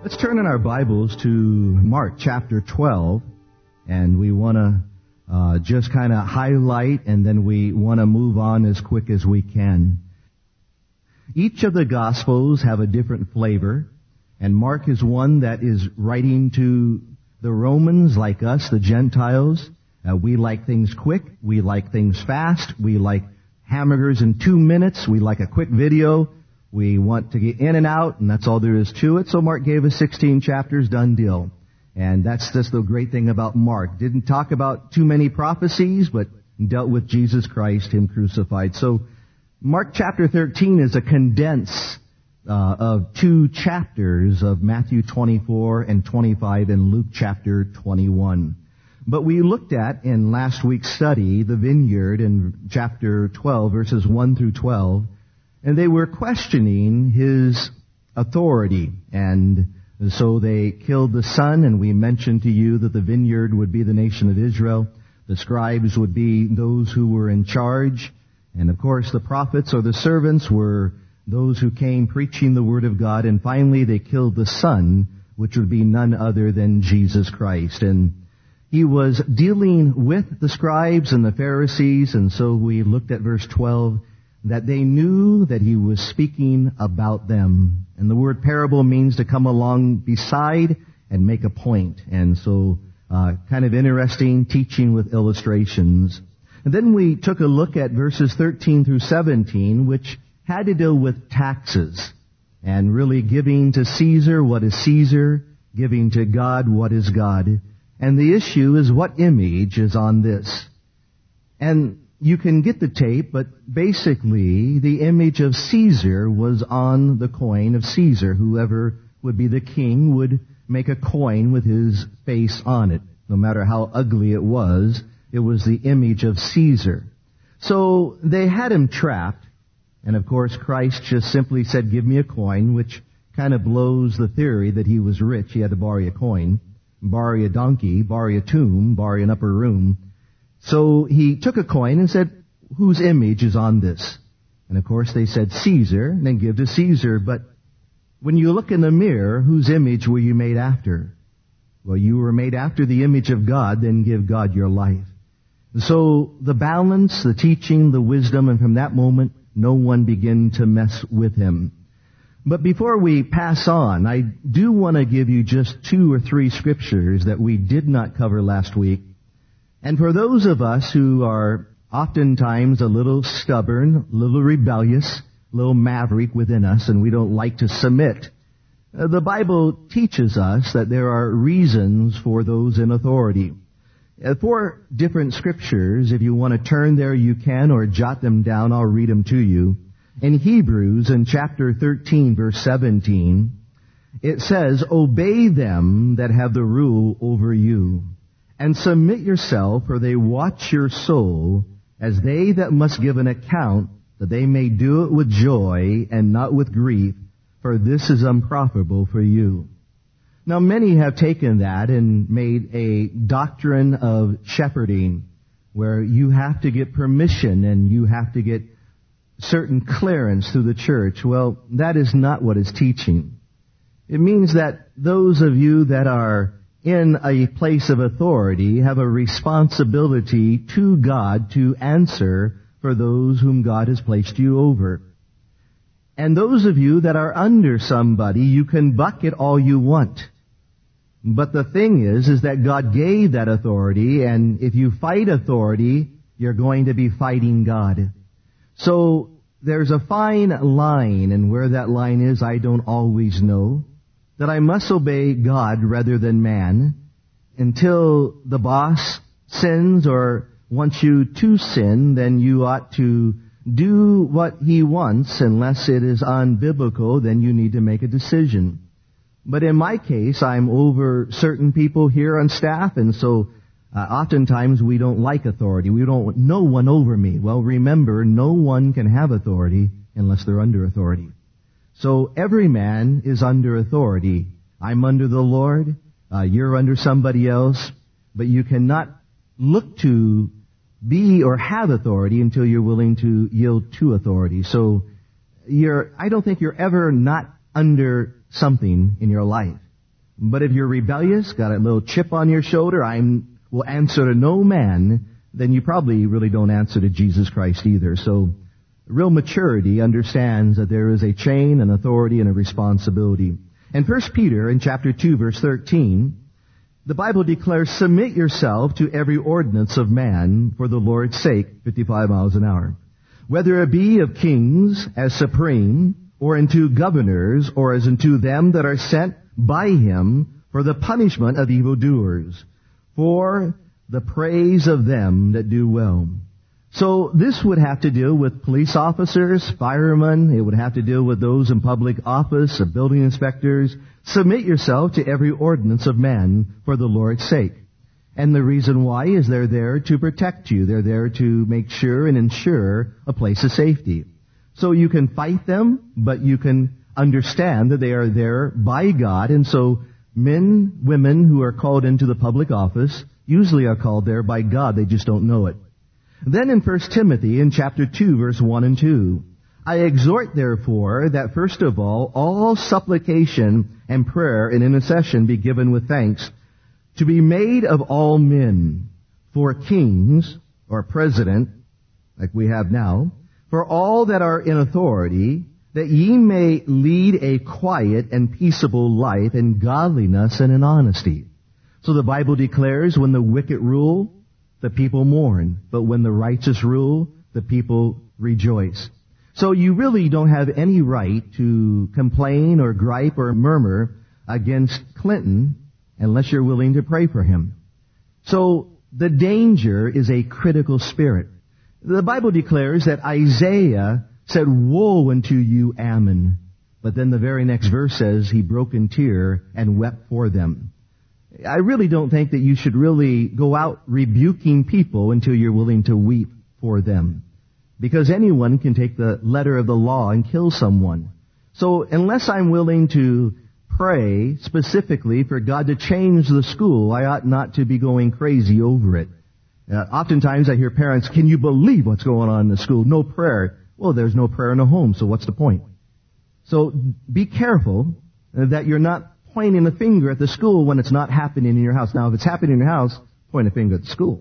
Let's turn in our Bibles to Mark chapter 12, and we want to just kind of highlight, and then we want to move on as quick as we can. Each of the Gospels have a different flavor, and Mark is one that is writing to the Romans like us, the Gentiles. We like things quick, we like things fast, we like hamburgers in 2 minutes, we like a quick video. We want to get in and out, and that's all there is to it. So Mark gave us 16 chapters, done deal. And that's just the great thing about Mark. Didn't talk about too many prophecies, but dealt with Jesus Christ, Him crucified. So Mark chapter 13 is a condense of 2 chapters of Matthew 24 and 25 and Luke chapter 21. But we looked at, in last week's study, the vineyard in chapter 12, verses 1 through 12, and they were questioning His authority. And so they killed the son, and we mentioned to you that the vineyard would be the nation of Israel. The scribes would be those who were in charge. And of course, the prophets or the servants were those who came preaching the word of God. And finally, they killed the son, which would be none other than Jesus Christ. And He was dealing with the scribes and the Pharisees. And so we looked at verse 12, that they knew that He was speaking about them. And the word parable means to come along beside and make a point. And so, kind of interesting teaching with illustrations. And then we took a look at verses 13 through 17, which had to deal with taxes. And really giving to Caesar what is Caesar, giving to God what is God. And the issue is, what image is on this? And you can get the tape, but basically the image of Caesar was on the coin of Caesar. Whoever would be the king would make a coin with his face on it. No matter how ugly it was the image of Caesar. So they had him trapped, and of course Christ just simply said, give me a coin, which kind of blows the theory that He was rich. He had to borrow a coin, borrow a donkey, borrow a tomb, borrow an upper room. So He took a coin and said, whose image is on this? And of course they said Caesar, and then give to Caesar. But when you look in the mirror, whose image were you made after? Well, you were made after the image of God, then give God your life. So the balance, the teaching, the wisdom, and from that moment, no one began to mess with Him. But before we pass on, I do want to give you just 2 or 3 scriptures that we did not cover last week. And for those of us who are oftentimes a little stubborn, a little rebellious, a little maverick within us, and we don't like to submit, the Bible teaches us that there are reasons for those in authority. 4 different scriptures. If you want to turn there, you can, or jot them down. I'll read them to you. In Hebrews, in chapter 13, verse 17, it says, obey them that have the rule over you, and submit yourself, for they watch your soul, as they that must give an account, that they may do it with joy and not with grief, for this is unprofitable for you. Now many have taken that and made a doctrine of shepherding, where you have to get permission and you have to get certain clearance through the church. Well, that is not what it's teaching. It means that those of you that are in a place of authority have a responsibility to God to answer for those whom God has placed you over. And those of you that are under somebody, you can bucket all you want. But the thing is that God gave that authority, and if you fight authority, you're going to be fighting God. So there's a fine line, and where that line is, I don't always know, that I must obey God rather than man until the boss sins or wants you to sin. Then you ought to do what he wants. Unless it is unbiblical, then you need to make a decision. But in my case, I'm over certain people here on staff, and so oftentimes we don't like authority. We don't want no one over me. Well, remember, no one can have authority unless they're under authority. So every man is under authority. I'm under the Lord. You're under somebody else. But you cannot look to be or have authority until you're willing to yield to authority. So I don't think you're ever not under something in your life. But if you're rebellious, got a little chip on your shoulder, will answer to no man, then you probably really don't answer to Jesus Christ either. So real maturity understands that there is a chain, an authority, and a responsibility. In 1 Peter, in chapter 2, verse 13, the Bible declares, submit yourself to every ordinance of man for the Lord's sake, 55 miles an hour. Whether it be of kings as supreme, or unto governors, or as unto them that are sent by him for the punishment of evildoers, for the praise of them that do well. So this would have to deal with police officers, firemen. It would have to deal with those in public office, building inspectors. Submit yourself to every ordinance of man for the Lord's sake. And the reason why is they're there to protect you. They're there to make sure and ensure a place of safety. So you can fight them, but you can understand that they are there by God. And so men, women who are called into the public office usually are called there by God. They just don't know it. Then in 1 Timothy, in chapter 2, verse 1 and 2, I exhort therefore that first of all supplication and prayer and intercession be given with thanks, to be made of all men, for kings, or president, like we have now, for all that are in authority, that ye may lead a quiet and peaceable life in godliness and in honesty. So the Bible declares, when the wicked rule, the people mourn, but when the righteous rule, the people rejoice. So you really don't have any right to complain or gripe or murmur against Clinton unless you're willing to pray for him. So the danger is a critical spirit. The Bible declares that Isaiah said, woe unto you, Ammon. But then the very next verse says, he broke in tear and wept for them. I really don't think that you should really go out rebuking people until you're willing to weep for them. Because anyone can take the letter of the law and kill someone. So unless I'm willing to pray specifically for God to change the school, I ought not to be going crazy over it. Oftentimes I hear parents, can you believe what's going on in the school? No prayer. Well, there's no prayer in the home, so what's the point? So be careful that you're not pointing the finger at the school when it's not happening in your house. Now, if it's happening in your house, point a finger at the school.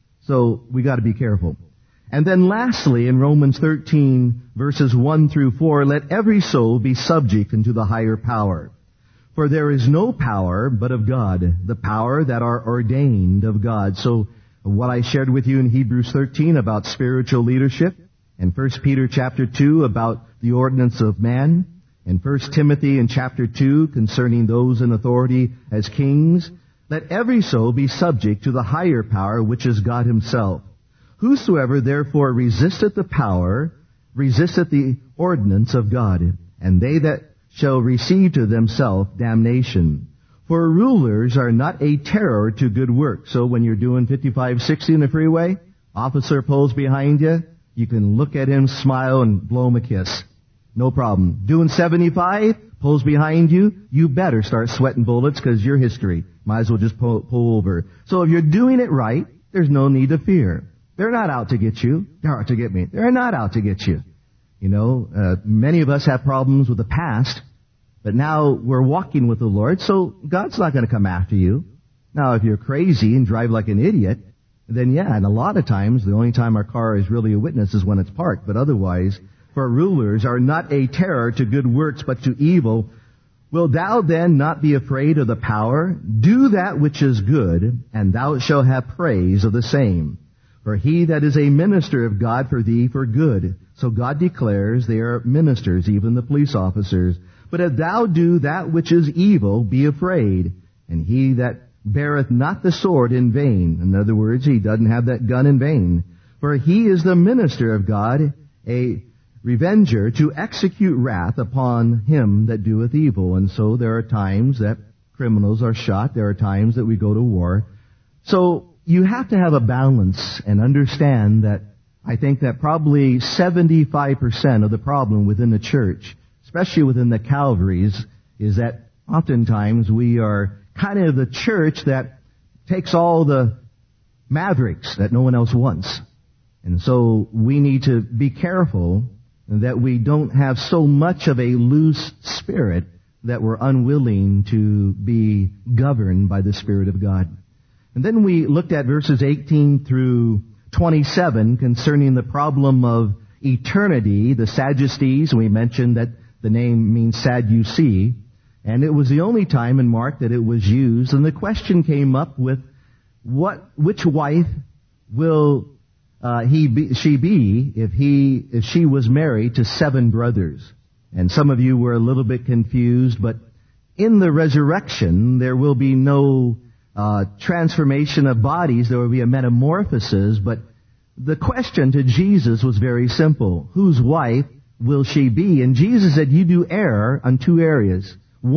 So we got to be careful. And then lastly, in Romans 13, verses 1 through 4, let every soul be subject unto the higher power. For there is no power but of God, the power that are ordained of God. So what I shared with you in Hebrews 13 about spiritual leadership, and 1 Peter chapter 2 about the ordinance of man, and 1 Timothy in chapter 2 concerning those in authority as kings, let every soul be subject to the higher power, which is God himself. Whosoever therefore resisteth the power, resisteth the ordinance of God, and they that shall receive to themselves damnation. For rulers are not a terror to good work. So when you're doing 55, 60 in the freeway, officer pulls behind you, you can look at him, smile, and blow him a kiss. No problem. Doing 75, pulls behind you, you better start sweating bullets because you're history. Might as well just pull over. So if you're doing it right, there's no need to fear. They're not out to get you. They're out to get me. They're not out to get you. You know, many of us have problems with the past, but now we're walking with the Lord, so God's not going to come after you. Now, if you're crazy and drive like an idiot, then yeah, and a lot of times the only time our car is really a witness is when it's parked, but otherwise, for rulers are not a terror to good works, but to evil. Wilt thou then not be afraid of the power? Do that which is good, and thou shalt have praise of the same. For he that is a minister of God for thee for good. So God declares they are ministers, even the police officers. But if thou do that which is evil, be afraid. And he that beareth not the sword in vain. In other words, he doesn't have that gun in vain. For he is the minister of God, a revenger to execute wrath upon him that doeth evil. And so there are times that criminals are shot. There are times that we go to war. So you have to have a balance and understand that I think that probably 75% of the problem within the church, especially within the Calvaries, is that oftentimes we are kind of the church that takes all the mavericks that no one else wants. And so we need to be careful that we don't have so much of a loose spirit that were unwilling to be governed by the Spirit of God. And then we looked at verses 18 through 27 concerning the problem of eternity, the Sadducees, and we mentioned that the name means Sadducee, and it was the only time in Mark that it was used, and the question came up with which wife will she be if she was married to 7 brothers? And some of you were a little bit confused, but in the resurrection there will be no transformation of bodies. There will be a metamorphosis, but the question to Jesus was very simple. Whose wife will she be? And Jesus said, you do err on 2 areas.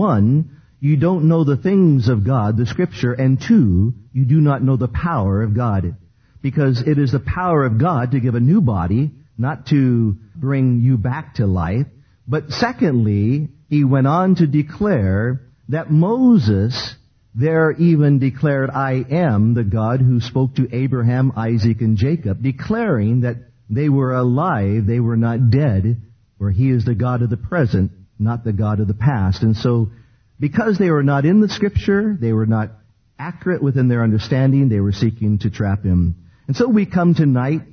1, you don't know the things of God, the Scripture, and 2, you do not know the power of God. Because it is the power of God to give a new body, not to bring you back to life. But secondly, he went on to declare that Moses there even declared, I am the God who spoke to Abraham, Isaac, and Jacob, declaring that they were alive, they were not dead, for he is the God of the present, not the God of the past. And so, because they were not in the Scripture, they were not accurate within their understanding, they were seeking to trap him. And so we come tonight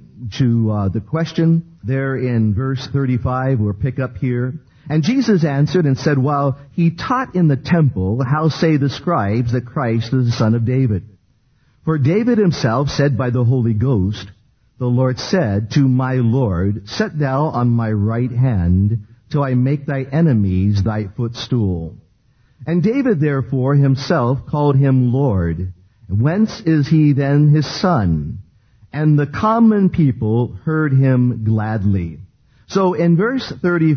to the question there in verse 35. We'll pick up here. And Jesus answered and said, while he taught in the temple, how say the scribes that Christ is the son of David? For David himself said by the Holy Ghost, the Lord said to my Lord, set thou on my right hand till I make thy enemies thy footstool. And David therefore himself called him Lord. Whence is he then his son? And the common people heard him gladly. So in verse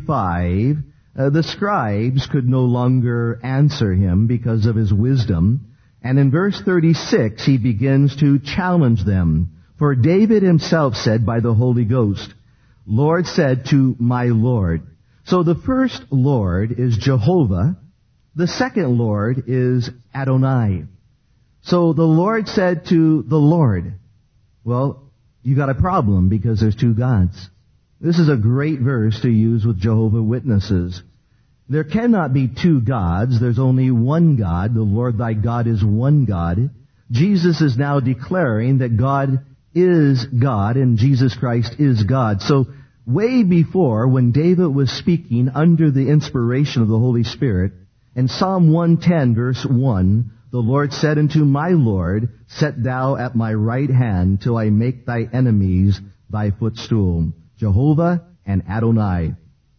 35, the scribes could no longer answer him because of his wisdom. And in verse 36, he begins to challenge them. For David himself said by the Holy Ghost, Lord said to my Lord. So the first Lord is Jehovah. The second Lord is Adonai. So the Lord said to the Lord. Well, you got a problem because there's 2 gods. This is a great verse to use with Jehovah's Witnesses. There cannot be 2 gods. There's only one God. The Lord thy God is one God. Jesus is now declaring that God is God and Jesus Christ is God. So way before, when David was speaking under the inspiration of the Holy Spirit, in Psalm 110 verse 1, the Lord said unto my Lord, set thou at my right hand till I make thy enemies thy footstool. Jehovah and Adonai.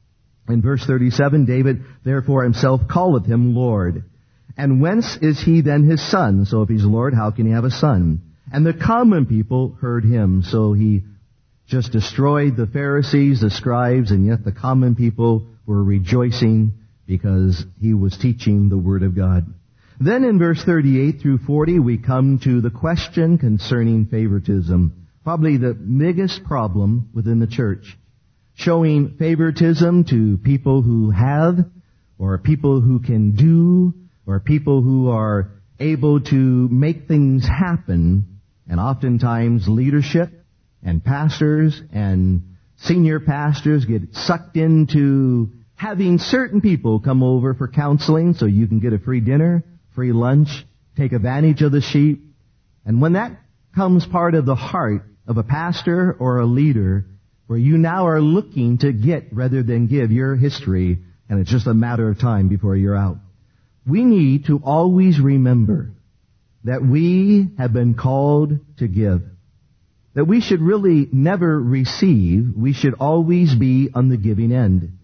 In verse 37, David therefore himself calleth him Lord. And whence is he then his son? So if he's Lord, how can he have a son? And the common people heard him. So he just destroyed the Pharisees, the scribes, and yet the common people were rejoicing because he was teaching the Word of God. Then in verse 38 through 40, we come to the question concerning favoritism. Probably the biggest problem within the church. Showing favoritism to people who have, or people who can do, or people who are able to make things happen. And oftentimes leadership and pastors and senior pastors get sucked into having certain people come over for counseling so you can get a free dinner, free lunch, take advantage of the sheep. And when that comes part of the heart of a pastor or a leader, where you now are looking to get rather than give your history, and it's just a matter of time before you're out. We need to always remember that we have been called to give. That we should really never receive. We should always be on the giving end.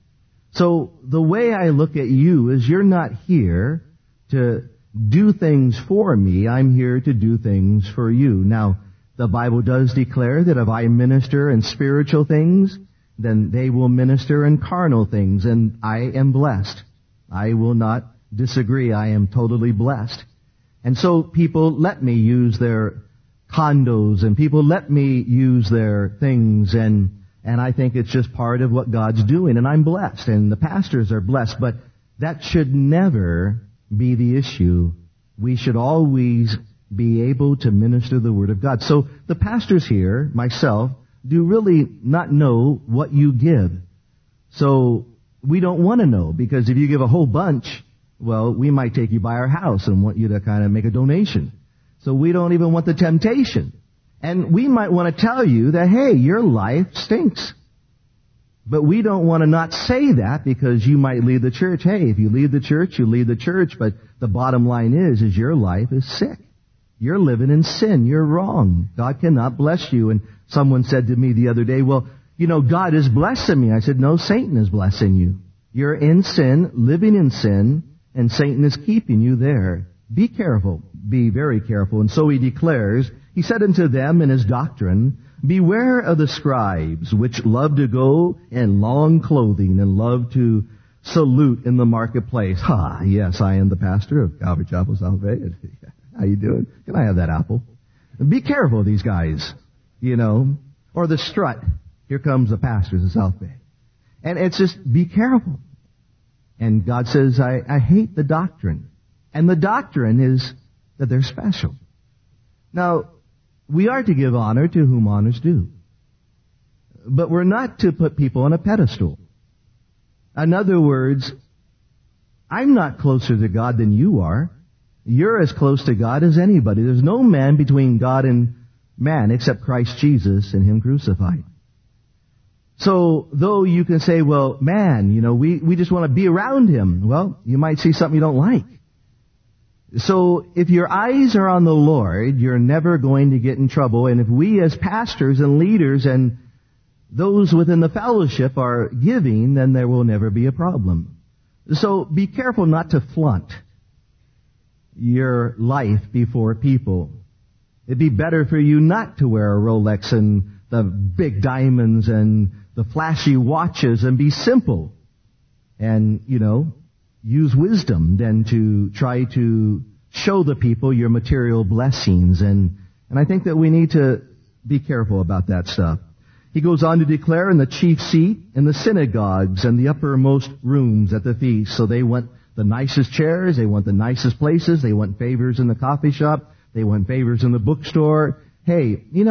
So the way I look at you is you're not here to do things for me. I'm here to do things for you. Now, the Bible does declare that if I minister in spiritual things, then they will minister in carnal things, and I am blessed. I will not disagree. I am totally blessed. And so people let me use their condos, and people let me use their things, and I think it's just part of what God's doing, and I'm blessed, and the pastors are blessed, but that should never be the issue. We should always be able to minister the Word of God. So the pastors here, myself, do really not know what you give. So we don't want to know, because if you give a whole bunch, Well, we might take you by our house and want you to kind of make a donation. So we don't even want the temptation. And we might want to tell you that, hey, your life stinks. But we don't want to not say that because you might leave the church. Hey, if you leave the church, you leave the church. But the bottom line is your life is sick. You're living in sin. You're wrong. God cannot bless you. And someone said to me the other day, well, God is blessing me. I said, no, Satan is blessing you. You're in sin, living in sin, and Satan is keeping you there. Be careful. Be very careful. And so he declares, he said unto them in his doctrine, beware of the scribes, which love to go in long clothing and love to salute in the marketplace. Yes, I am the pastor of Calvary Chapel, South Bay. How you doing? Can I have that apple? Be careful of these guys, or the strut. Here comes the pastors of South Bay. And it's just, be careful. And God says, I hate the doctrine. And the doctrine is that they're special. Now, we are to give honor to whom honor's due. But we're not to put people on a pedestal. In other words, I'm not closer to God than you are. You're as close to God as anybody. There's no man between God and man except Christ Jesus and Him crucified. So, though you can say, well, man, we just want to be around Him. Well, you might see something you don't like. So, if your eyes are on the Lord, you're never going to get in trouble. And if we as pastors and leaders and those within the fellowship are giving, then there will never be a problem. So, be careful not to flaunt your life before people. It'd be better for you not to wear a Rolex and the big diamonds and the flashy watches and be simple and, use wisdom than to try to show the people your material blessings. And I think that we need to be careful about that stuff. He goes on to declare in the chief seat, in the synagogues and the uppermost rooms at the feast. So they want the nicest chairs, they want the nicest places, they want favors in the coffee shop, they want favors in the bookstore. Hey, you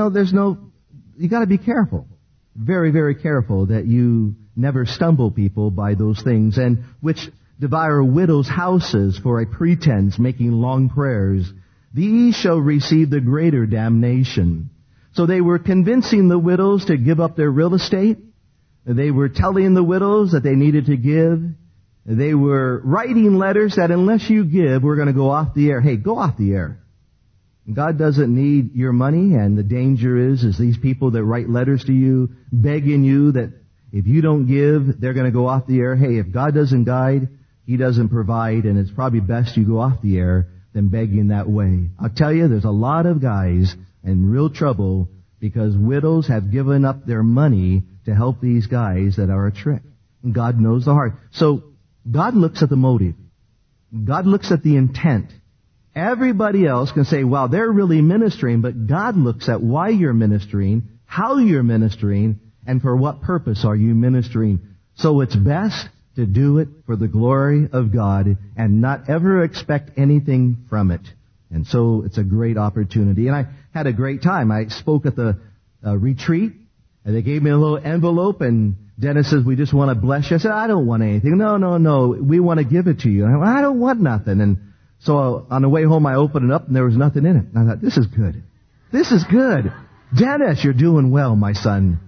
gotta be careful. Very, very careful that you never stumble people by those things, and which devour widows' houses for a pretense, making long prayers. These shall receive the greater damnation. So they were convincing the widows to give up their real estate. They were telling the widows that they needed to give. They were writing letters that unless you give, we're going to go off the air. Hey, go off the air. God doesn't need your money, and the danger is these people that write letters to you, begging you that if you don't give, they're going to go off the air. Hey, if God doesn't guide, He doesn't provide, and it's probably best you go off the air than begging that way. I'll tell you, there's a lot of guys in real trouble because widows have given up their money to help these guys that are a trick. And God knows the heart. So, God looks at the motive. God looks at the intent. Everybody else can say, wow, they're really ministering, but God looks at why you're ministering, how you're ministering, and for what purpose are you ministering. So it's best to do it for the glory of God and not ever expect anything from it. And so it's a great opportunity. And I had a great time. I spoke at the retreat, and they gave me a little envelope, and Dennis says, we just want to bless you. I said, I don't want anything. No. We want to give it to you. And I went, I don't want nothing. And so on the way home, I opened it up, and there was nothing in it. And I thought, this is good. This is good. Dennis, you're doing well, my son.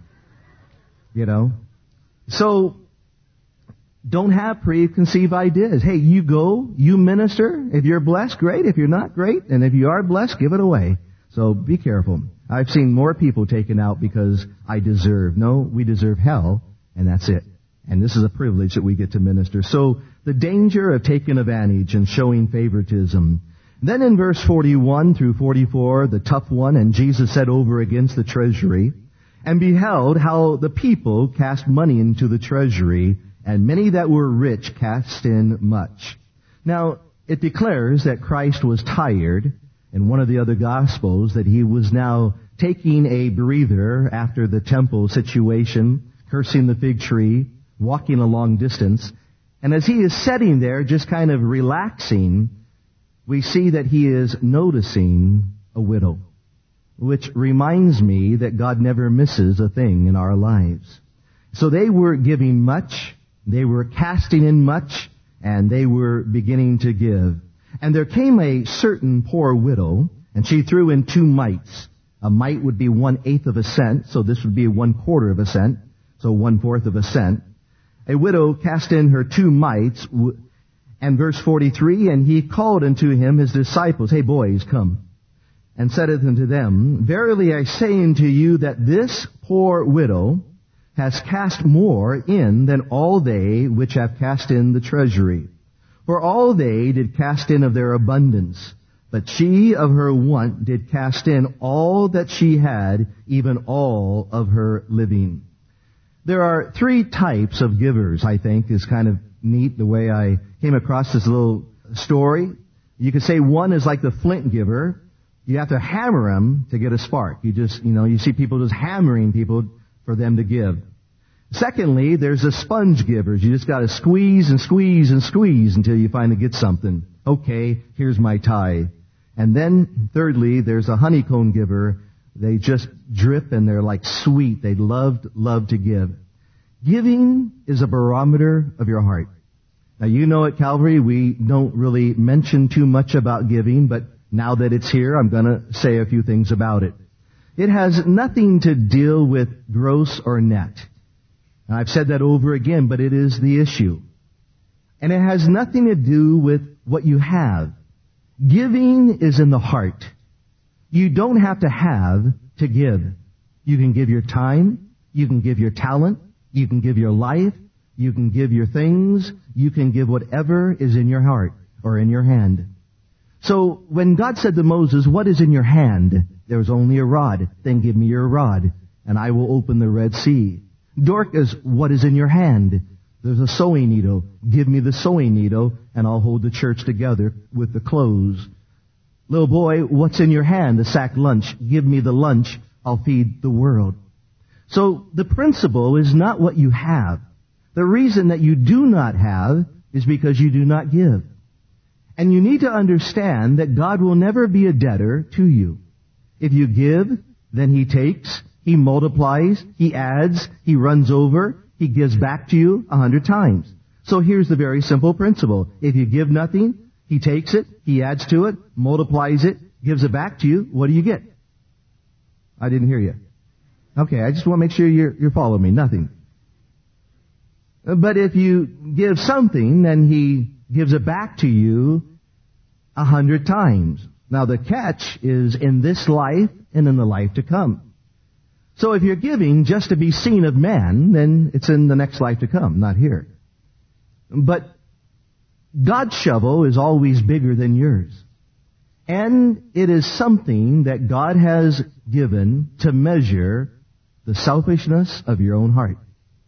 So don't have preconceived ideas. Hey, you go, you minister. If you're blessed, great. If you're not, great. And if you are blessed, give it away. So be careful. I've seen more people taken out because I deserve. No, we deserve hell, and that's it. And this is a privilege that we get to minister. So the danger of taking advantage and showing favoritism. Then in verse 41 through 44, the tough one, and Jesus said over against the treasury, and beheld how the people cast money into the treasury, and many that were rich cast in much. Now, it declares that Christ was tired in one of the other Gospels, that He was now taking a breather after the temple situation, cursing the fig tree, walking a long distance. And as He is sitting there, just kind of relaxing, we see that He is noticing a widow, which reminds me that God never misses a thing in our lives. So they were giving much, they were casting in much, and they were beginning to give. And there came a certain poor widow, and she threw in 2 mites. A mite would be 1/8 of a cent, so this would be 1/4 of a cent, so 1/4 of a cent. A widow cast in her 2 mites, and verse 43, and he called unto him his disciples, hey boys, come, and saith unto them, verily I say unto you that this poor widow has cast more in than all they which have cast in the treasury. For all they did cast in of their abundance, but she of her want did cast in all that she had, even all of her living. There are 3 types of givers, I think, is kind of neat the way I came across this little story. You could say one is like the flint giver. You have to hammer them to get a spark. You see people just hammering people for them to give. Secondly, there's the sponge givers. You just got to squeeze and squeeze and squeeze until you finally get something. Okay, here's my tithe. And then thirdly, there's a honeycomb giver. They just drip and they're like sweet. They love to give. Giving is a barometer of your heart. Now you know at Calvary we don't really mention too much about giving, but now that it's here, I'm going to say a few things about it. It has nothing to deal with gross or net. And I've said that over again, but it is the issue. And it has nothing to do with what you have. Giving is in the heart. You don't have to give. You can give your time. You can give your talent. You can give your life. You can give your things. You can give whatever is in your heart or in your hand. So when God said to Moses, what is in your hand? There was only a rod. Then give me your rod, and I will open the Red Sea. Dorcas, what is in your hand? There's a sewing needle. Give me the sewing needle, and I'll hold the church together with the clothes. Little boy, what's in your hand? The sack lunch. Give me the lunch. I'll feed the world. So the principle is not what you have. The reason that you do not have is because you do not give. And you need to understand that God will never be a debtor to you. If you give, then He takes, He multiplies, He adds, He runs over, He gives back to you 100 times. So here's the very simple principle. If you give nothing, He takes it, He adds to it, multiplies it, gives it back to you. What do you get? I didn't hear you. Okay, I just want to make sure you're following me. Nothing. But if you give something, then He gives it back to you 100 times. Now the catch is in this life and in the life to come. So if you're giving just to be seen of man, then it's in the next life to come, not here. But God's shovel is always bigger than yours. And it is something that God has given to measure the selfishness of your own heart.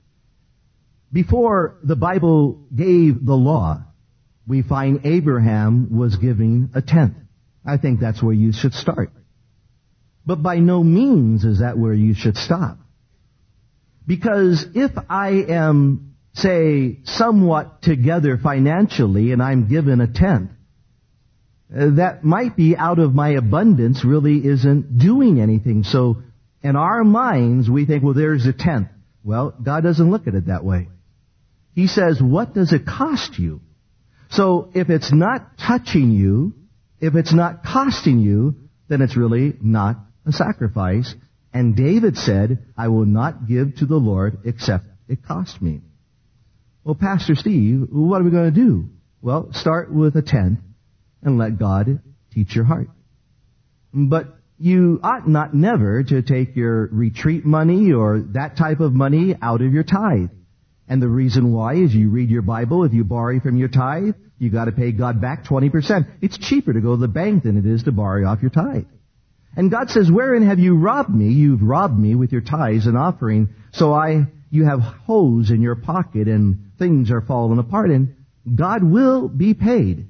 Before the Bible gave the law, we find Abraham was giving a tenth. I think that's where you should start. But by no means is that where you should stop. Because if I am, say, somewhat together financially and I'm given a tenth, that might be out of my abundance really isn't doing anything. So in our minds, we think, well, there's a tenth. Well, God doesn't look at it that way. He says, what does it cost you? So if it's not touching you, if it's not costing you, then it's really not a sacrifice. And David said, I will not give to the Lord except it cost me. Well, Pastor Steve, what are we going to do? Well, start with a tenth and let God teach your heart. But you ought not never to take your retreat money or that type of money out of your tithe. And the reason why is you read your Bible. If you borrow from your tithe, you got to pay God back 20%. It's cheaper to go to the bank than it is to borrow off your tithe. And God says, wherein have you robbed me? You've robbed me with your tithes and offering. So you have holes in your pocket and things are falling apart, and God will be paid.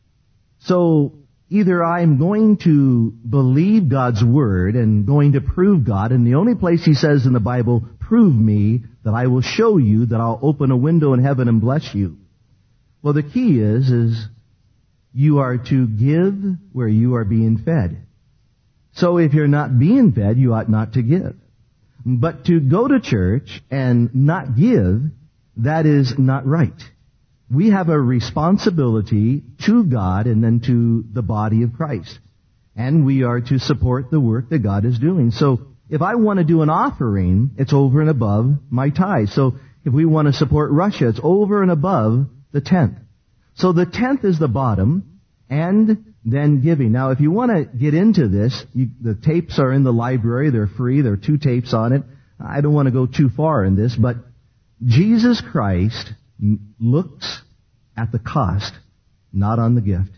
So either I'm going to believe God's word and going to prove God, and the only place He says in the Bible, prove me, that I will show you, that I'll open a window in heaven and bless you. Well, the key is you are to give where you are being fed. So if you're not being fed, you ought not to give. But to go to church and not give, that is not right. we have a responsibility to God and then to the body of Christ. And we are to support the work that God is doing. So if I want to do an offering, it's over and above my tithe. So if we want to support Russia, it's over and above the 10th. So the 10th is the bottom, and then giving. Now, if you want to get into this, the tapes are in the library. They're free. There are 2 tapes on it. I don't want to go too far in this, but Jesus Christ looks at the cost, not on the gift.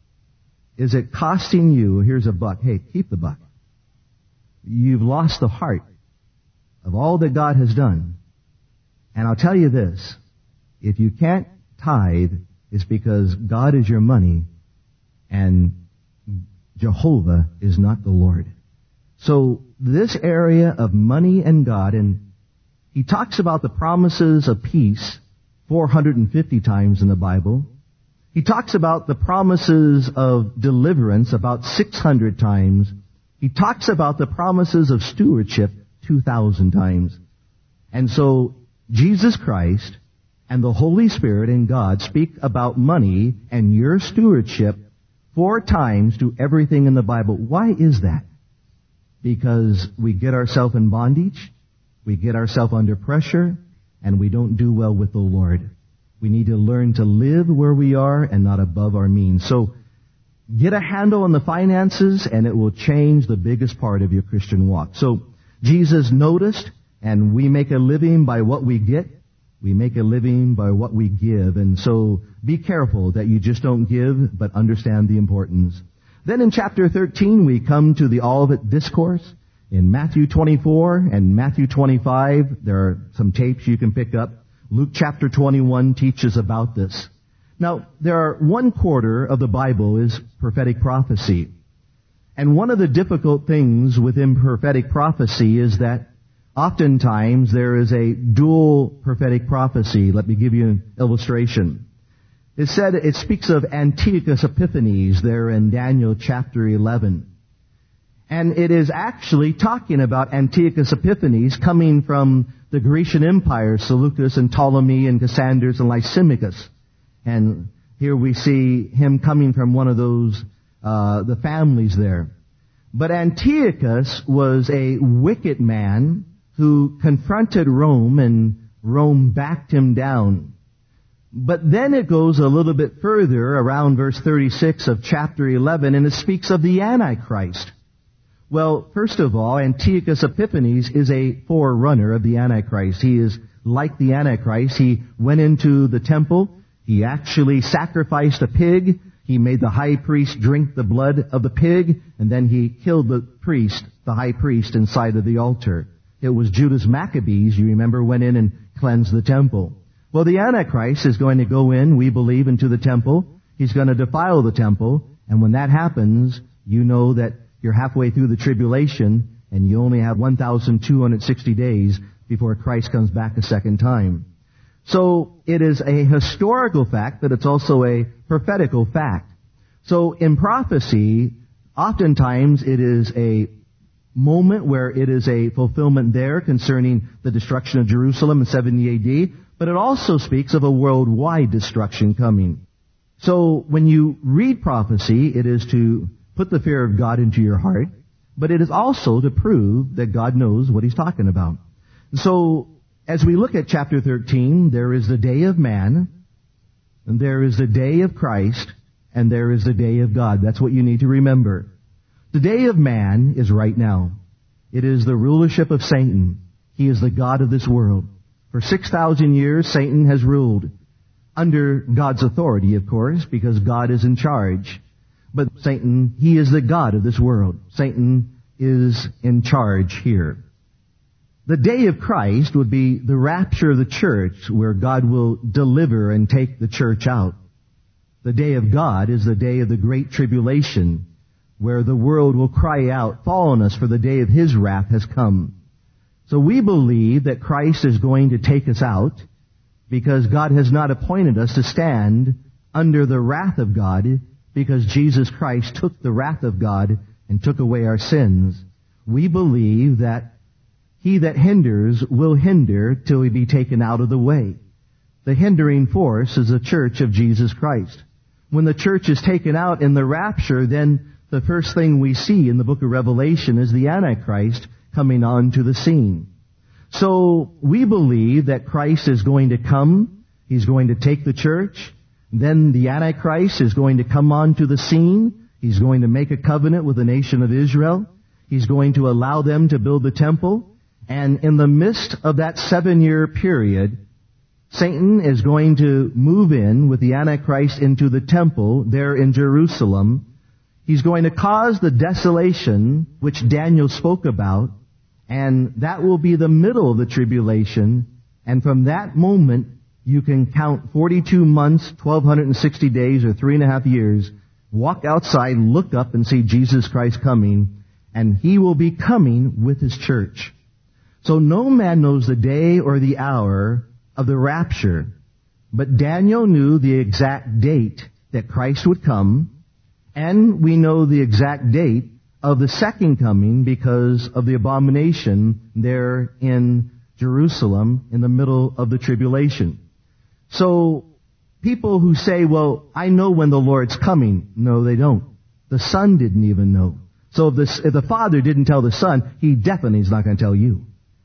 Is it costing you? Here's a buck. Hey, keep the buck. You've lost the heart of all that God has done. And I'll tell you this, if you can't tithe, it's because God is your money and Jehovah is not the Lord. So this area of money and God, and he talks about the promises of peace 450 times in the Bible. He talks about the promises of deliverance about 600 times. He talks about the promises of stewardship 2,000 times. And so Jesus Christ and the Holy Spirit and God speak about money and your stewardship 4 times to everything in the Bible. Why is that? Because we get ourselves in bondage, we get ourselves under pressure, and we don't do well with the Lord. We need to learn to live where we are and not above our means. So get a handle on the finances and it will change the biggest part of your Christian walk. So Jesus noticed, and we make a living by what we get. We make a living by what we give. And so be careful that you just don't give, but understand the importance. Then in chapter 13, we come to the Olivet Discourse. In Matthew 24 and Matthew 25, there are some tapes you can pick up. Luke chapter 21 teaches about this. Now, there are 1/4 of the Bible is prophetic prophecy. And one of the difficult things within prophetic prophecy is that oftentimes there is a dual prophetic prophecy. Let me give you an illustration. It speaks of Antiochus Epiphanes there in Daniel chapter 11. And it is actually talking about Antiochus Epiphanes coming from the Grecian Empire, Seleucus and Ptolemy and Cassander and Lysimachus. And here we see him coming from one of those, the families there. But Antiochus was a wicked man who confronted Rome, and Rome backed him down. But then it goes a little bit further around verse 36 of chapter 11, and it speaks of the Antichrist. Well, first of all, Antiochus Epiphanes is a forerunner of the Antichrist. He is like the Antichrist. He went into the temple. He actually sacrificed a pig. He made the high priest drink the blood of the pig, and then he killed the high priest, inside of the altar. It was Judas Maccabees, you remember, went in and cleansed the temple. Well, the Antichrist is going to go in, we believe, into the temple. He's going to defile the temple, and when that happens, you know that you're halfway through the tribulation, and you only have 1,260 days before Christ comes back a second time. So it is a historical fact, but it's also a prophetical fact. So in prophecy, oftentimes it is a moment where it is a fulfillment there concerning the destruction of Jerusalem in 70 AD, but it also speaks of a worldwide destruction coming. So when you read prophecy, it is to put the fear of God into your heart, but it is also to prove that God knows what He's talking about. So as we look at chapter 13, there is the day of man, and there is the day of Christ, and there is the day of God. That's what you need to remember. The day of man is right now. It is the rulership of Satan. He is the god of this world. For 6,000 years, Satan has ruled under God's authority, of course, because God is in charge. But Satan, he is the god of this world. Satan is in charge here. The day of Christ would be the rapture of the church, where God will deliver and take the church out. The day of God is the day of the great tribulation, where the world will cry out, "Fall on us, for the day of His wrath has come." So we believe that Christ is going to take us out, because God has not appointed us to stand under the wrath of God, because Jesus Christ took the wrath of God and took away our sins. We believe that He that hinders will hinder till He be taken out of the way. The hindering force is the church of Jesus Christ. When the church is taken out in the rapture, then the first thing we see in the book of Revelation is the Antichrist coming onto the scene. So we believe that Christ is going to come. He's going to take the church. Then the Antichrist is going to come onto the scene. He's going to make a covenant with the nation of Israel. He's going to allow them to build the temple. And in the midst of that 7-year period, Satan is going to move in with the Antichrist into the temple there in Jerusalem. He's going to cause the desolation which Daniel spoke about, and that will be the middle of the tribulation. And from that moment, you can count 42 months, 1,260 days, or 3.5 years, walk outside, look up, and see Jesus Christ coming, and He will be coming with His church. So no man knows the day or the hour of the rapture, but Daniel knew the exact date that Christ would come, and we know the exact date of the second coming because of the abomination there in Jerusalem in the middle of the tribulation. So people who say, well, I know when the Lord's coming, no, they don't. The Son didn't even know. So if the Father didn't tell the Son, He definitely is not going to tell you.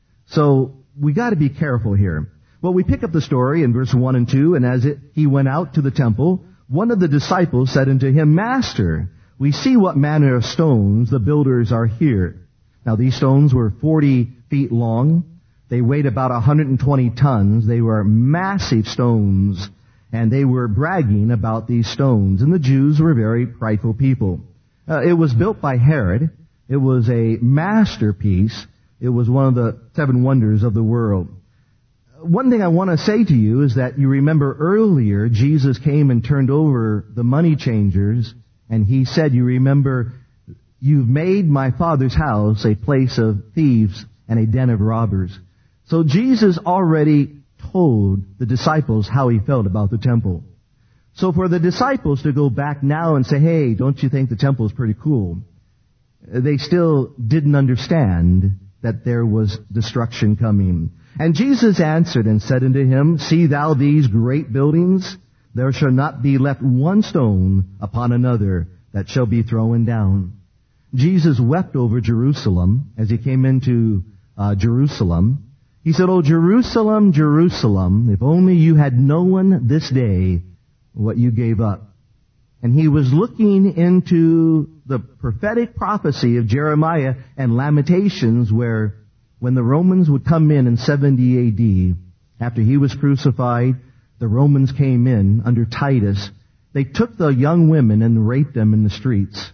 So we got to be careful here. Well, we pick up the story in verse 1 and 2, and as he went out to the temple, one of the disciples said unto him, Master, we see what manner of stones the builders are here. Now these stones were 40 feet long. They weighed about 120 tons. They were massive stones, and they were bragging about these stones. And the Jews were very prideful people. It was built by Herod. It was a masterpiece. It was one of the 7 wonders of the world. One thing I want to say to you is that you remember earlier Jesus came and turned over the money changers, and He said, you remember, you've made my Father's house a place of thieves and a den of robbers. So Jesus already told the disciples how He felt about the temple. So for the disciples to go back now and say, hey, don't you think the temple is pretty cool? They still didn't understand that there was destruction coming. And Jesus answered and said unto him, See thou these great buildings? There shall not be left one stone upon another that shall be thrown down. Jesus wept over Jerusalem as He came into Jerusalem. He said, Oh, Jerusalem, Jerusalem, if only you had known this day what you gave up. And He was looking into the prophetic prophecy of Jeremiah and Lamentations, where when the Romans would come in 70 A.D., after He was crucified, the Romans came in under Titus. They took the young women and raped them in the streets.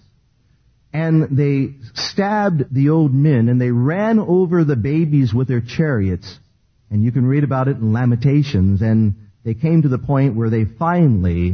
And they stabbed the old men, and they ran over the babies with their chariots. And you can read about it in Lamentations. And they came to the point where they finally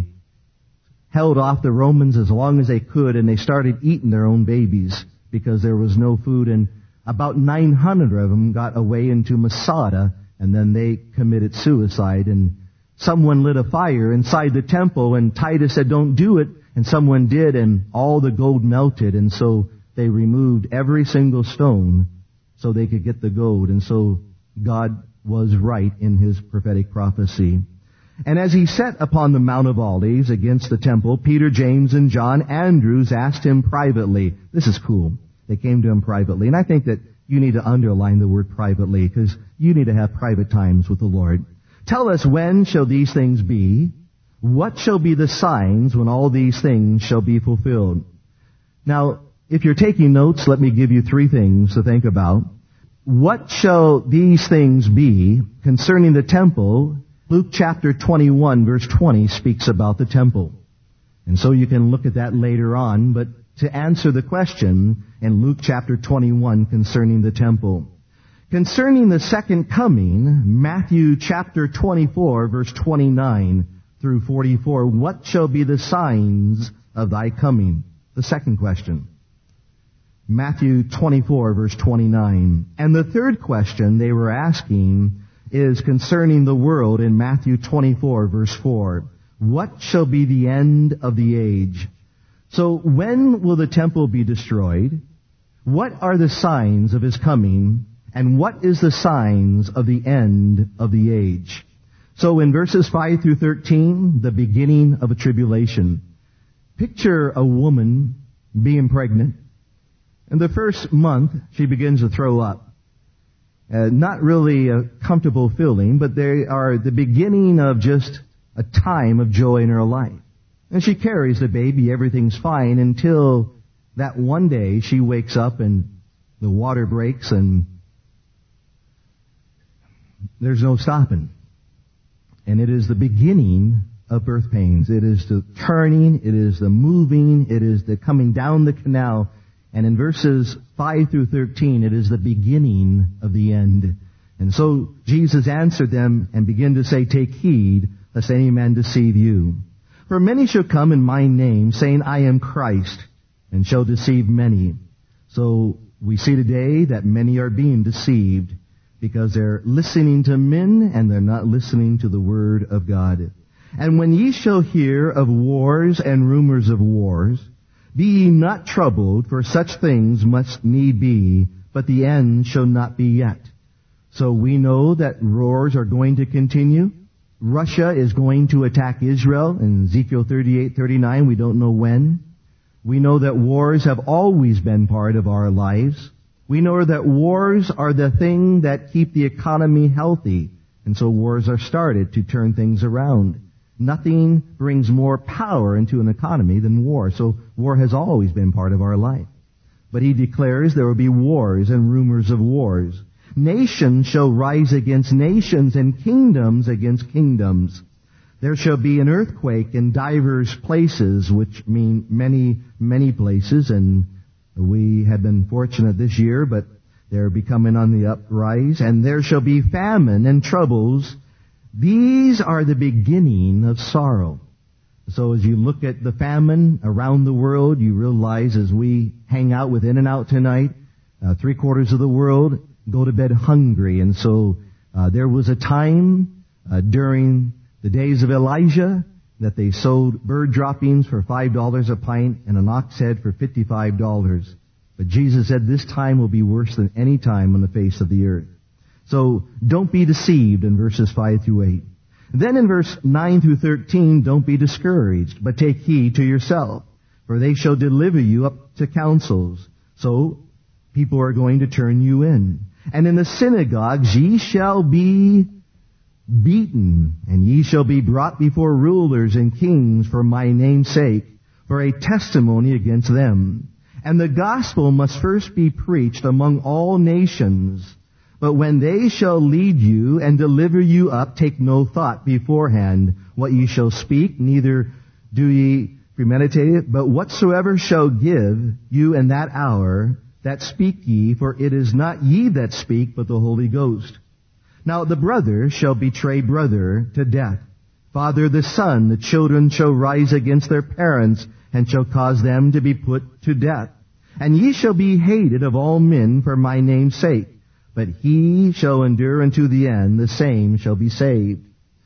held off the Romans as long as they could, and they started eating their own babies because there was no food. And about 900 of them got away into Masada, and then they committed suicide. And someone lit a fire inside the temple, and Titus said, don't do it. And someone did, and all the gold melted. And so they removed every single stone so they could get the gold. And so God was right in His prophetic prophecy. And as He sat upon the Mount of Olives against the temple, Peter, James, and John, Andrews asked Him privately. This is cool. They came to Him privately. And I think that you need to underline the word privately, because you need to have private times with the Lord. Tell us, when shall these things be? What shall be the signs when all these things shall be fulfilled? Now, if you're taking notes, let me give you 3 things to think about. What shall these things be concerning the temple? Luke chapter 21, verse 20 speaks about the temple. And so you can look at that later on, but to answer the question in Luke chapter 21 concerning the temple. Concerning the second coming, Matthew chapter 24, verse 29 through 44, what shall be the signs of thy coming? The second question. Matthew 24, verse 29. And the third question they were asking is concerning the world in Matthew 24, verse 4. What shall be the end of the age? So when will the temple be destroyed? What are the signs of His coming? And what is the signs of the end of the age? So in verses 5 through 13, the beginning of a tribulation. Picture a woman being pregnant. In the first month, she begins to throw up. Not really a comfortable feeling, but they are the beginning of just a time of joy in her life. And she carries the baby, everything's fine, until that one day she wakes up and the water breaks and there's no stopping. And it is the beginning of birth pains. It is the turning, it is the moving, it is the coming down the canal. And in verses 5 through 13, it is the beginning of the end. And so Jesus answered them and began to say, "Take heed, lest any man deceive you. For many shall come in my name, saying, I am Christ, and shall deceive many." So we see today that many are being deceived because they're listening to men and they're not listening to the Word of God. "And when ye shall hear of wars and rumors of wars, be ye not troubled, for such things must need be, but the end shall not be yet." So we know that wars are going to continue. Russia is going to attack Israel in Ezekiel 38:39. We don't know when. We know that wars have always been part of our lives. We know that wars are the thing that keep the economy healthy. And so wars are started to turn things around. Nothing brings more power into an economy than war. So war has always been part of our life. But he declares there will be wars and rumors of wars. "Nations shall rise against nations and kingdoms against kingdoms. There shall be an earthquake in divers places," which mean many, many places. And we have been fortunate this year, but they're becoming on the uprise. "And there shall be famine and troubles. These are the beginning of sorrow." So as you look at the famine around the world, you realize as we hang out with In-N-Out tonight, 3/4 of the world go to bed hungry. And so there was a time during the days of Elijah that they sold bird droppings for $5 a pint and an ox head for $55. But Jesus said this time will be worse than any time on the face of the earth. So don't be deceived in verses 5 through 8. Then in verse 9 through 13, don't be discouraged, but take heed to yourself, for they shall deliver you up to councils. So people are going to turn you in. "And in the synagogues ye shall be beaten, and ye shall be brought before rulers and kings for my name's sake, for a testimony against them. And the gospel must first be preached among all nations. But when they shall lead you and deliver you up, take no thought beforehand what ye shall speak, neither do ye premeditate it, but whatsoever shall give you in that hour, that speak ye, for it is not ye that speak, but the Holy Ghost. Now the brother shall betray brother to death. Father the son, the children shall rise against their parents, and shall cause them to be put to death. And ye shall be hated of all men for my name's sake. But he shall endure unto the end, the same shall be saved."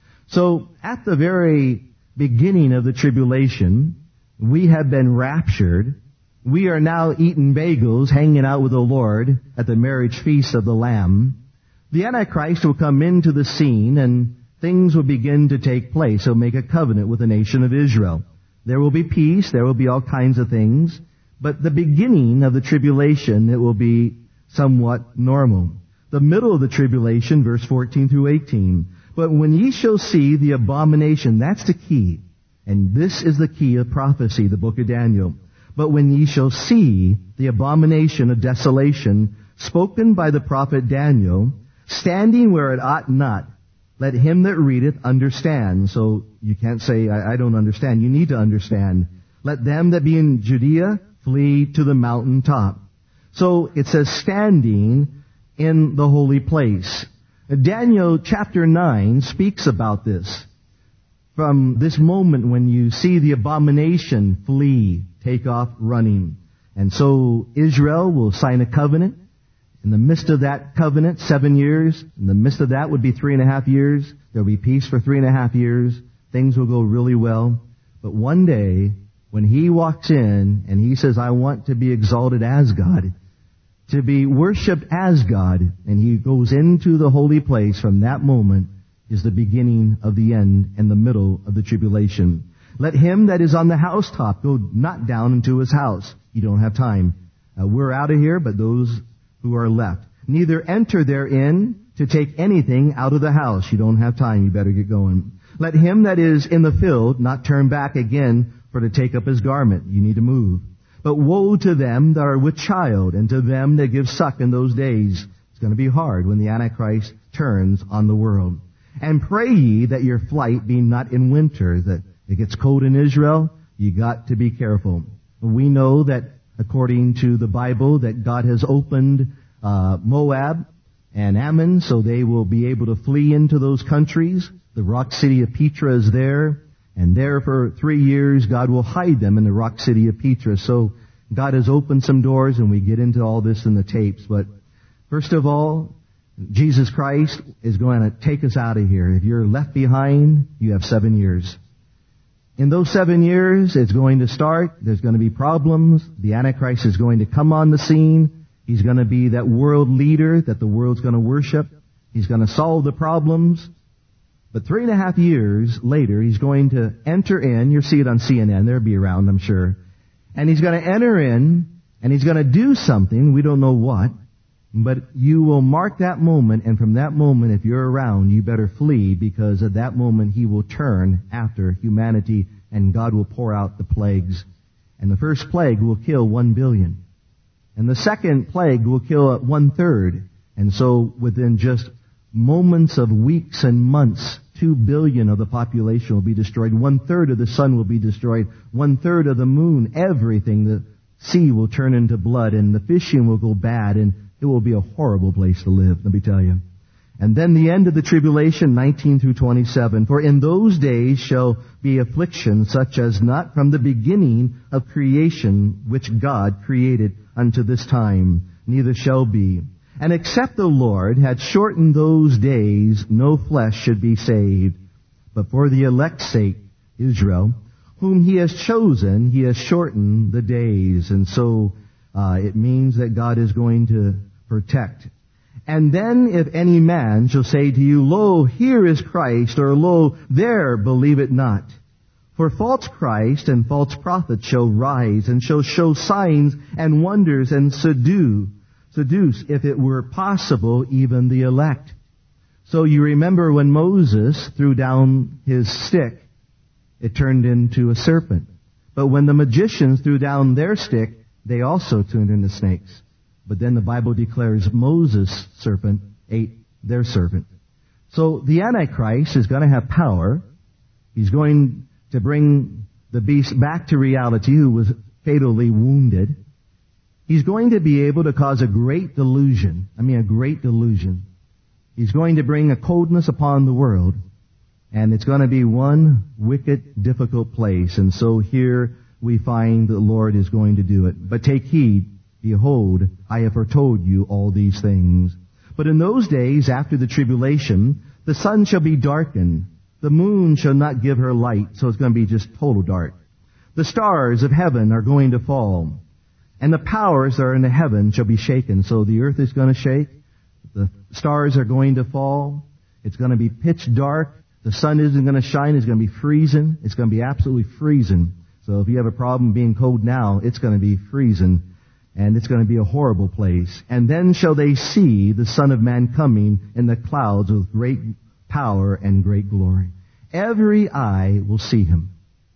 So at the very beginning of the tribulation, we have been raptured. We are now eating bagels, hanging out with the Lord at the marriage feast of the Lamb. The Antichrist will come into the scene and things will begin to take place. He'll make a covenant with the nation of Israel. There will be peace. There will be all kinds of things. But the beginning of the tribulation, it will be somewhat normal. The middle of the tribulation, verse 14 through 18. "But when ye shall see the abomination," that's the key. And this is the key of prophecy, the book of Daniel. "But when ye shall see the abomination of desolation, spoken by the prophet Daniel, standing where it ought not, let him that readeth understand." So you can't say, I don't understand. You need to understand. "Let them that be in Judea flee to the mountain top." So it says standing in the holy place. Daniel chapter 9 speaks about this. From this moment when you see the abomination, flee, take off running. And so Israel will sign a covenant. In the midst of that covenant, 7 years. In the midst of that would be 3.5 years. There'll be peace for 3.5 years. Things will go really well. But one day, when he walks in and he says, "I want to be exalted as God," to be worshipped as God, and he goes into the holy place, from that moment, is the beginning of the end and the middle of the tribulation. Let him that is on the housetop go not down into his house. You don't have time. We're out of here, but those who are left. Neither enter therein to take anything out of the house. You don't have time. You better get going. Let him that is in the field not turn back again for to take up his garment. You need to move. But woe to them that are with child, and to them that give suck in those days. It's going to be hard when the Antichrist turns on the world. And pray ye that your flight be not in winter, that it gets cold in Israel. You got to be careful. We know that according to the Bible that God has opened Moab and Ammon, so they will be able to flee into those countries. The rock city of Petra is there, and there for 3 years God will hide them in the rock city of Petra. So God has opened some doors, and we get into all this in the tapes. But first of all, Jesus Christ is going to take us out of here. If you're left behind, you have 7 years. In those 7 years, it's going to start. There's going to be problems. The Antichrist is going to come on the scene. He's going to be that world leader that the world's going to worship. He's going to solve the problems. But 3.5 years later, he's going to enter in. You'll see it on CNN. They'll be around, I'm sure. And he's going to enter in, and he's going to do something. We don't know what. But you will mark that moment, and from that moment, if you're around, you better flee, because at that moment he will turn after humanity, and God will pour out the plagues. And the first plague will kill 1 billion. And the second plague will kill 1/3. And so within just moments of weeks and months, 2 billion of the population will be destroyed. 1/3 of the sun will be destroyed. 1/3 of the moon, everything. The sea will turn into blood, and the fishing will go bad, and it will be a horrible place to live, let me tell you. And then the end of the tribulation, 19 through 27. For in those days shall be affliction such as not from the beginning of creation which God created unto this time, neither shall be. And except the Lord had shortened those days, no flesh should be saved. But for the elect's sake, Israel, whom he has chosen, he has shortened the days. And so it means that God is going to protect. And then if any man shall say to you, Lo, here is Christ, or Lo, there, believe it not. For false Christ and false prophets shall rise, and shall show signs and wonders, and seduce, if it were possible, even the elect. So you remember when Moses threw down his stick, it turned into a serpent. But when the magicians threw down their stick, they also turned into snakes. But then the Bible declares Moses' serpent ate their serpent. So the Antichrist is going to have power. He's going to bring the beast back to reality, who was fatally wounded. He's going to be able to cause a great delusion. A great delusion. He's going to bring a coldness upon the world. And it's going to be one wicked, difficult place. And so here we find the Lord is going to do it. But take heed, behold, I have foretold you all these things. But in those days after the tribulation, the sun shall be darkened. The moon shall not give her light. So it's going to be just total dark. The stars of heaven are going to fall. And the powers that are in the heaven shall be shaken. So the earth is going to shake. The stars are going to fall. It's going to be pitch dark. The sun isn't going to shine. It's going to be freezing. It's going to be absolutely freezing. So if you have a problem being cold now, it's going to be freezing. And it's going to be a horrible place. And then shall they see the Son of Man coming in the clouds with great power and great glory. Every eye will see him.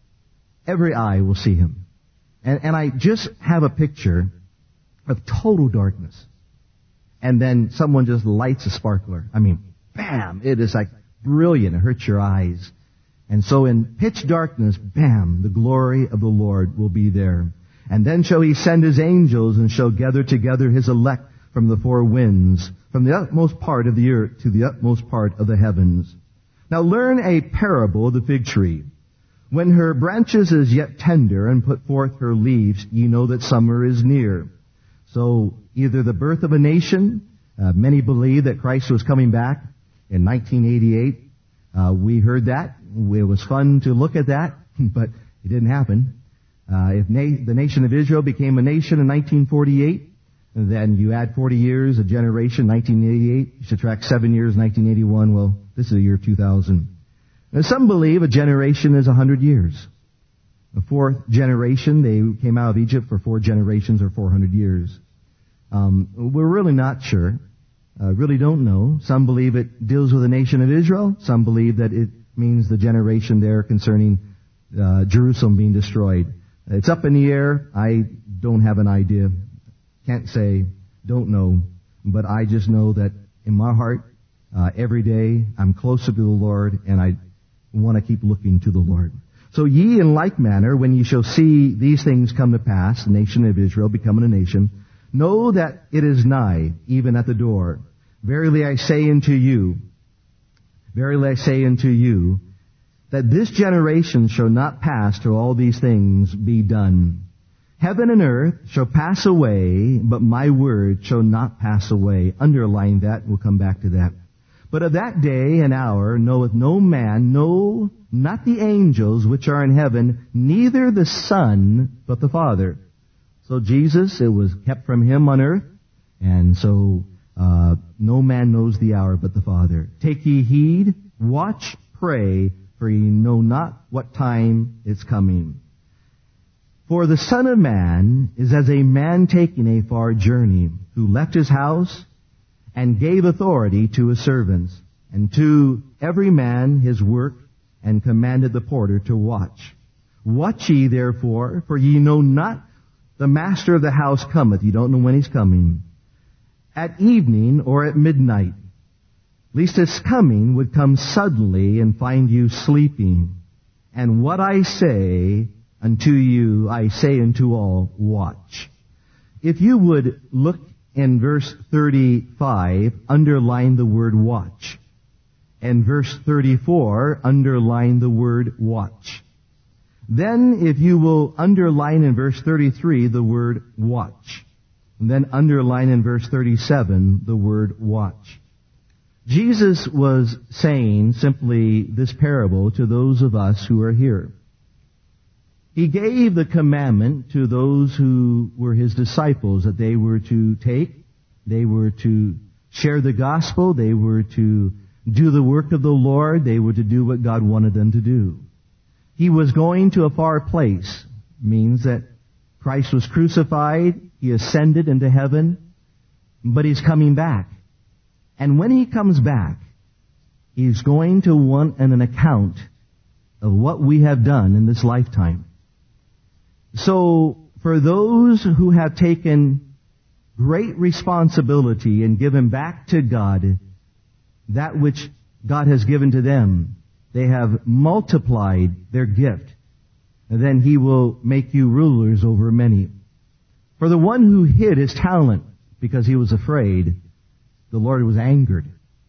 Every eye will see him. And I just have a picture of total darkness. And then someone just lights a sparkler. Bam! It is like brilliant. It hurts your eyes. And so in pitch darkness, bam, the glory of the Lord will be there. And then shall he send his angels, and shall gather together his elect from the four winds, from the utmost part of the earth to the utmost part of the heavens. Now learn a parable of the fig tree. When her branches is yet tender, and put forth her leaves, ye know that summer is near. So either the birth of a nation, many believe that Christ was coming back in 1988. We heard that. It was fun to look at that, but it didn't happen. If the nation of Israel became a nation in 1948, And then you add 40 years, a generation, 1988. You subtract 7 years, 1981. Well, this is the year 2000. Now, some believe a generation is 100 years. The fourth generation, they came out of Egypt for 4 generations or 400 years. We're really not sure. Really don't know. Some believe it deals with the nation of Israel. Some believe that it means the generation there concerning Jerusalem being destroyed. It's up in the air. I don't have an idea. Can't say. Don't know. But I just know that in my heart, every day, I'm closer to the Lord, and I want to keep looking to the Lord. So ye in like manner, when ye shall see these things come to pass, the nation of Israel becoming a nation, know that it is nigh, even at the door. Verily I say unto you, that this generation shall not pass till all these things be done. Heaven and earth shall pass away, but my word shall not pass away. Underline that, we'll come back to that. But of that day and hour knoweth no man, no, not the angels which are in heaven, neither the Son, but the Father. So Jesus, it was kept from him on earth, and so no man knows the hour but the Father. Take ye heed, watch, pray, for ye know not what time is coming. For the Son of Man is as a man taking a far journey, who left his house and gave authority to his servants, and to every man his work, and commanded the porter to watch. Watch ye therefore, for ye know not the master of the house cometh. You don't know when he's coming. At evening or at midnight, lest his coming would come suddenly and find you sleeping. And what I say unto you, I say unto all, watch. If you would look in verse 35, underline the word watch. And verse 34, underline the word watch. Then if you will underline in verse 33 the word watch. And then underline in verse 37 the word watch. Jesus was saying simply this parable to those of us who are here. He gave the commandment to those who were his disciples that they were to take, they were to share the gospel, they were to do the work of the Lord, they were to do what God wanted them to do. He was going to a far place, means that Christ was crucified, he ascended into heaven, but he's coming back. And when he comes back, he's going to want an account of what we have done in this lifetime. So, for those who have taken great responsibility and given back to God that which God has given to them, they have multiplied their gift, and then he will make you rulers over many. For the one who hid his talent because he was afraid, the Lord was angered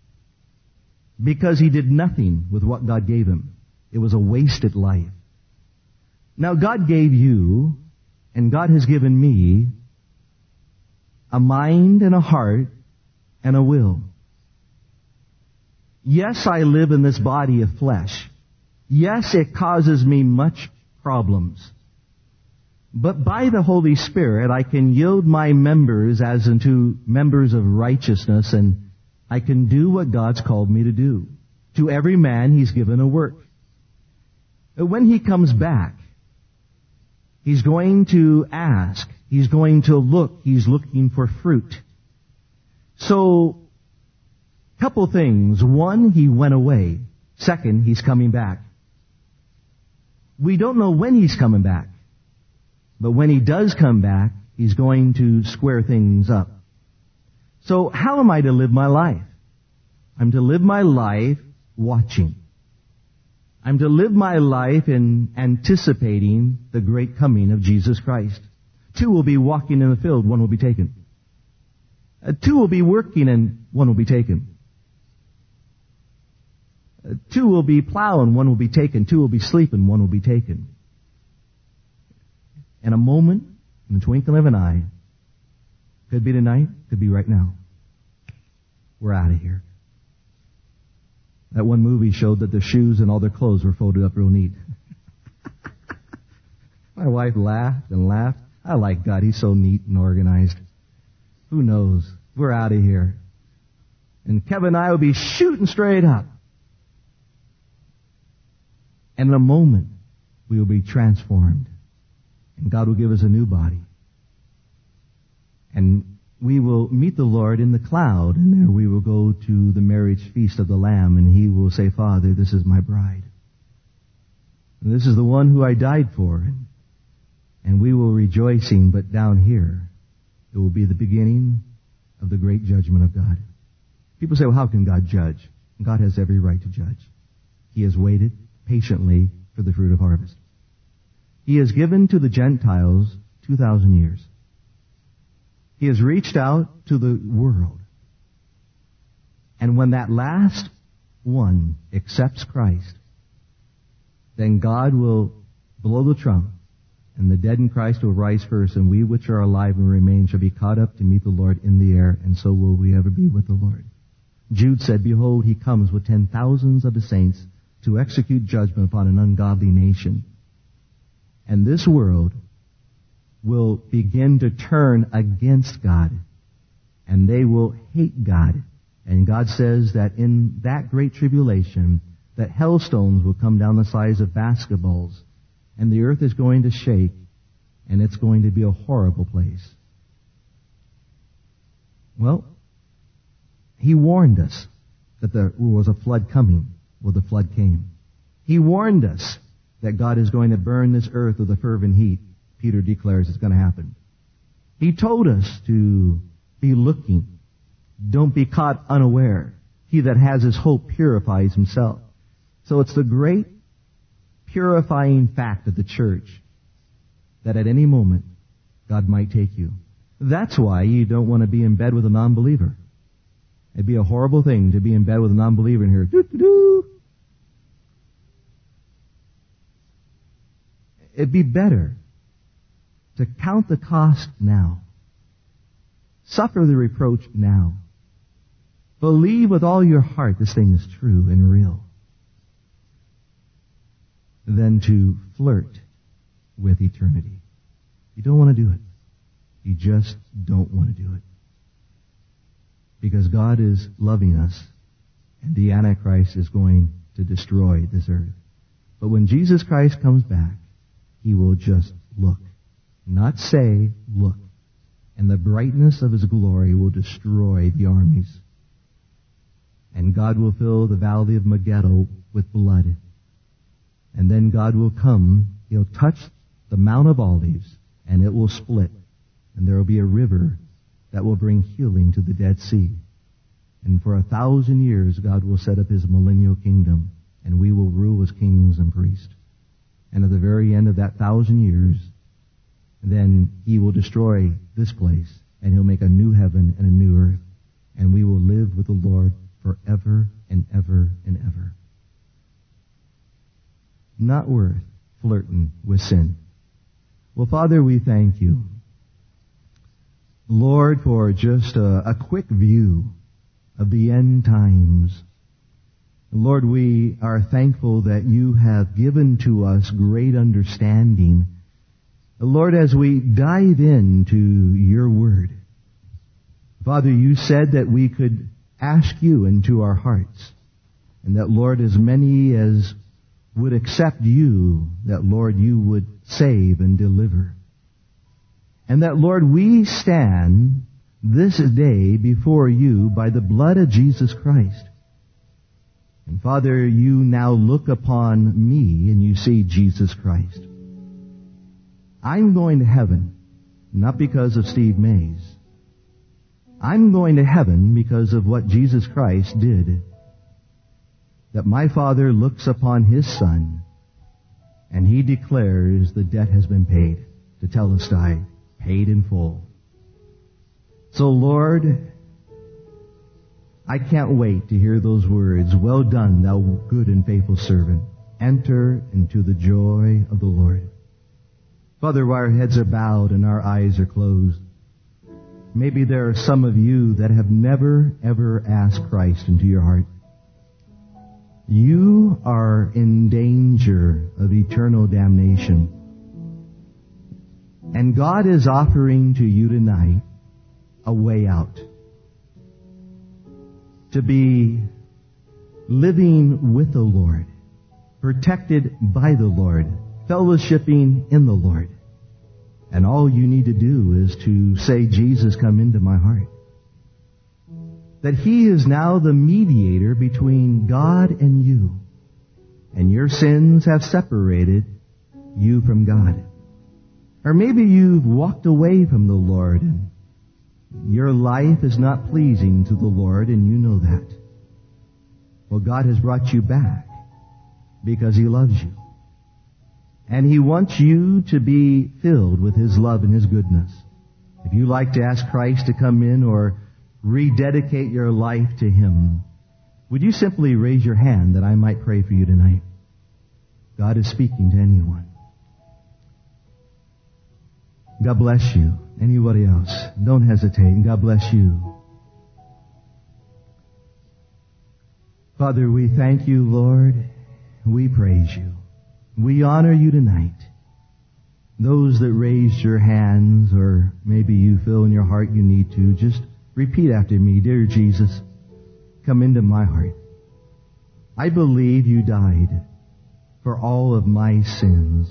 because he did nothing with what God gave him. It was a wasted life. Now God gave you, and God has given me, a mind and a heart and a will. Yes, I live in this body of flesh. Yes, it causes me much problems. But by the Holy Spirit, I can yield my members as unto members of righteousness, and I can do what God's called me to do. To every man, he's given a work. When he comes back, he's going to ask. He's going to look. He's looking for fruit. So, couple things. One, he went away. Second, he's coming back. We don't know when he's coming back. But when he does come back, he's going to square things up. So how am I to live my life? I'm to live my life watching. I'm to live my life in anticipating the great coming of Jesus Christ. 2 will be walking in the field, 1 will be taken. 2 will be working and 1 will be taken. 2 will be plowing, 1 will be taken. 2 will be sleeping, 1 will be taken. In a moment, in the twinkling of an eye, could be tonight, could be right now. We're out of here. That one movie showed that their shoes and all their clothes were folded up real neat. My wife laughed and laughed. I like God. He's so neat and organized. Who knows? We're out of here. And Kevin and I will be shooting straight up. And in a moment, we will be transformed. And God will give us a new body. And we will meet the Lord in the cloud, and there we will go to the marriage feast of the Lamb, and He will say, Father, this is my bride. And this is the one who I died for. And we will rejoicing, but down here, it will be the beginning of the great judgment of God. People say, well, how can God judge? God has every right to judge. He has waited patiently for the fruit of harvest. He has given to the Gentiles 2,000 years. He has reached out to the world. And when that last one accepts Christ, then God will blow the trump, and the dead in Christ will rise first, and we which are alive and remain shall be caught up to meet the Lord in the air, and so will we ever be with the Lord. Jude said, Behold, He comes with 10,000s of His saints to execute judgment upon an ungodly nation. And this world will begin to turn against God, and they will hate God. And God says that in that great tribulation, that hailstones will come down the size of basketballs, and the earth is going to shake, and it's going to be a horrible place. Well, He warned us that there was a flood coming. Well, the flood came. He warned us that God is going to burn this earth with a fervent heat. Peter declares it's going to happen. He told us to be looking. Don't be caught unaware. He that has his hope purifies himself. So it's the great purifying fact of the church that at any moment God might take you. That's why you don't want to be in bed with a non-believer. It'd be a horrible thing to be in bed with a non-believer and hear, doo-doo-doo. It'd be better to count the cost now. Suffer the reproach now. Believe with all your heart this thing is true and real. Than to flirt with eternity. You don't want to do it. You just don't want to do it. Because God is loving us, and the Antichrist is going to destroy this earth. But when Jesus Christ comes back, He will just look. Not say, look. And the brightness of His glory will destroy the armies. And God will fill the valley of Megiddo with blood. And then God will come, He'll touch the Mount of Olives, and it will split. And there will be a river that will bring healing to the Dead Sea. And for 1,000 years, God will set up His millennial kingdom, and we will rule as kings and priests. And at the very end of that 1,000 years, then He will destroy this place, and He'll make a new heaven and a new earth. And we will live with the Lord forever and ever and ever. Not worth flirting with sin. Well, Father, we thank You, Lord, for just a quick view of the end times. Lord, we are thankful that You have given to us great understanding. Lord, as we dive into Your Word, Father, You said that we could ask You into our hearts, and that, Lord, as many as would accept You, that, Lord, You would save and deliver. And that, Lord, we stand this day before You by the blood of Jesus Christ. And Father, You now look upon me and You see Jesus Christ. I'm going to heaven, not because of Steve Mays. I'm going to heaven because of what Jesus Christ did. That my Father looks upon His Son, and He declares the debt has been paid. Tetelestai, paid in full. So Lord, I can't wait to hear those words, well done, thou good and faithful servant. Enter into the joy of the Lord. Father, while our heads are bowed and our eyes are closed, maybe there are some of you that have never, ever asked Christ into your heart. You are in danger of eternal damnation. And God is offering to you tonight a way out. To be living with the Lord, protected by the Lord, fellowshipping in the Lord. And all you need to do is to say, Jesus, come into my heart. That He is now the mediator between God and you. And your sins have separated you from God. Or maybe you've walked away from the Lord and your life is not pleasing to the Lord and you know that. Well, God has brought you back because He loves you. And He wants you to be filled with His love and His goodness. If you like to ask Christ to come in or rededicate your life to Him, would you simply raise your hand that I might pray for you tonight? God is speaking to anyone. God bless you. Anybody else? Don't hesitate. And God bless you. Father, we thank you, Lord. We praise you. We honor you tonight. Those that raised your hands, or maybe you feel in your heart you need to, just repeat after me. Dear Jesus, come into my heart. I believe you died for all of my sins.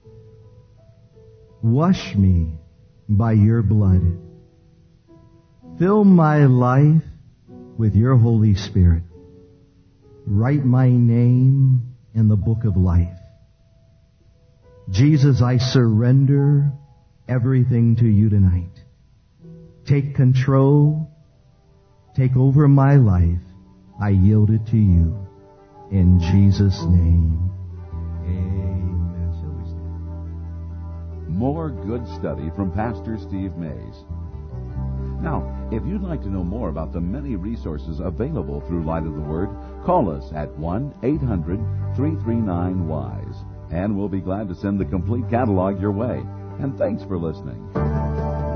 Wash me by your blood. Fill my life with your Holy Spirit. Write my name in the book of life. Jesus, I surrender everything to you tonight. Take control. Take over my life. I yield it to you. In Jesus' name, amen. Shall we stand? More good study from Pastor Steve Mays. Now, if you'd like to know more about the many resources available through Light of the Word, call us at 1-800-339-WISE, and we'll be glad to send the complete catalog your way. And thanks for listening.